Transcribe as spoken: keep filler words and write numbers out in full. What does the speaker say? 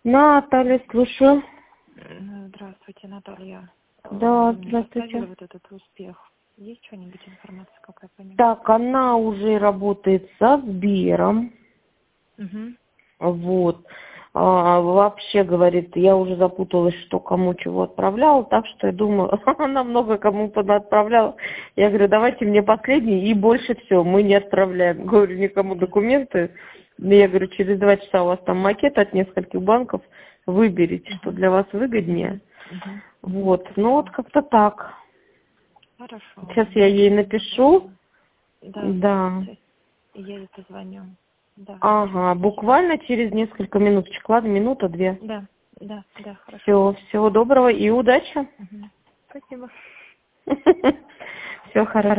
Наталья, слушаю. М, Здравствуйте, Наталья. Э, Да, Вы мне здравствуйте. поставили вот этот успех. Есть что-нибудь информация, какая по нему? Так, она уже работает со Сбером. Угу. Вот. А, вообще, говорит, я уже запуталась, что кому чего отправляла, так что я думаю, она много кому отправляла. Я говорю, давайте мне последний и больше все, мы не отправляем. Говорю, никому документы. Я говорю, через два часа у вас там макет от нескольких банков, выберите, что Угу. для вас выгоднее. Угу. Вот, ну вот как-то так. Хорошо. Сейчас я ей напишу. Да, Да. напишите. И я ей позвоню. Да, хорошо, Ага, спасибо. буквально через несколько минуточек, ладно, минута-две. Да, да, да, хорошо. Все, всего доброго и удачи. Угу. Спасибо. Все хорошо.